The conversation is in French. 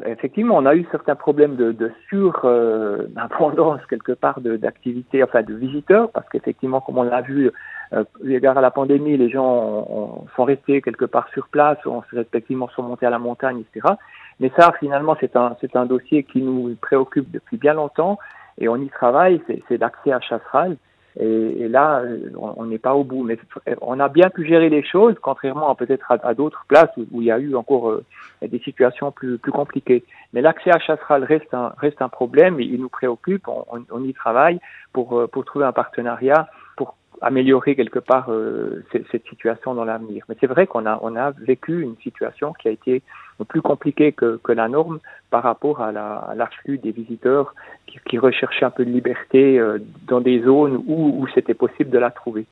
effectivement, on a eu certains problèmes de abondance quelque part d'activités, enfin de visiteurs, parce qu'effectivement, comme on l'a vu, égard à la pandémie, les gens sont restés quelque part sur place, respectivement sont montés à la montagne, etc. Mais ça, finalement, c'est un dossier qui nous préoccupe depuis bien longtemps et on y travaille, c'est l'accès à Chasseral. Et là, on n'est pas au bout. Mais on a bien pu gérer les choses, contrairement peut-être à d'autres places où il y a eu encore des situations plus compliquées. Mais l'accès à Chasseral reste un problème, et il nous préoccupe. On y travaille pour trouver un partenariat pour améliorer quelque part cette situation dans l'avenir. Mais c'est vrai qu'on a vécu une situation qui a été plus compliquée que la norme par rapport à l'afflux des visiteurs qui recherchaient un peu de liberté dans des zones où c'était possible de la trouver.